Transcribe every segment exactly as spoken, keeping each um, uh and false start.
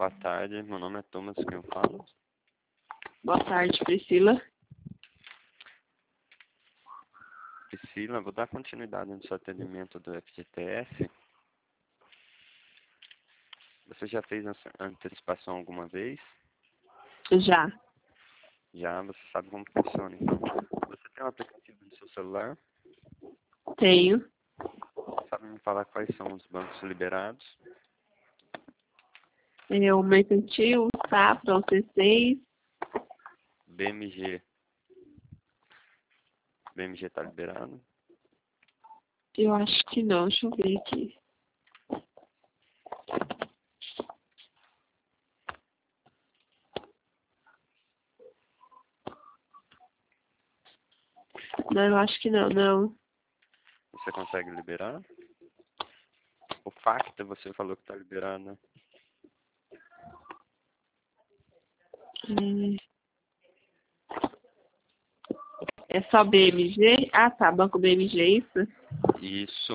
Boa tarde, meu nome é Thomas, quem eu falo? Boa tarde, Priscila. Priscila, vou dar continuidade no seu atendimento do F G T S. Você já fez a antecipação alguma vez? Já. Já, você sabe como funciona, então. Você tem um aplicativo no seu celular? Tenho. Sabe me falar quais são os bancos liberados? É o Mercantil, Safra, o C seis. B M G. B M G tá liberado? Eu acho que não, deixa eu ver aqui. Não, eu acho que não, não. Você consegue liberar? O Facta você falou que tá liberado, né? É, é só B M G? Ah, tá, Banco B M G, isso? Isso.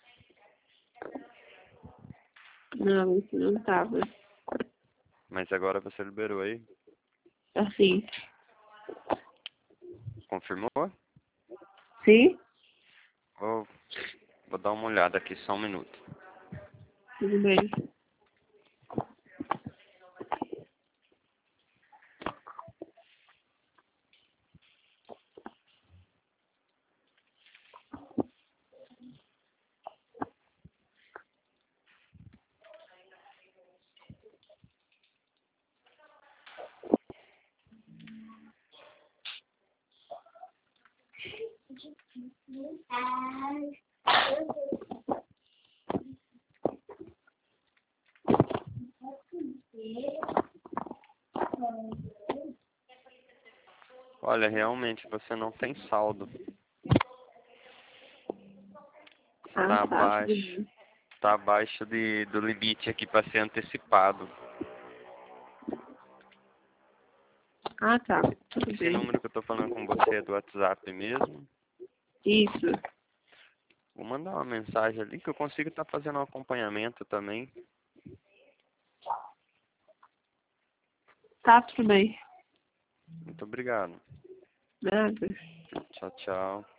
Não, isso não tava. Mas agora você liberou aí? Assim, Confirmou? sim? Vou, vou dar uma olhada aqui, só um minuto. Tudo bem. Olha, realmente você não tem saldo. Ah, Tá tá, tudo abaixo. bem. Tá abaixo de, do limite aqui para ser antecipado. Ah, tá, tudo Esse bem. número que eu tô falando com você é do WhatsApp mesmo. Isso. Vou mandar uma mensagem ali que eu consigo estar fazendo um acompanhamento também. Tá, tudo bem. Muito obrigado. Nada. Tchau, tchau.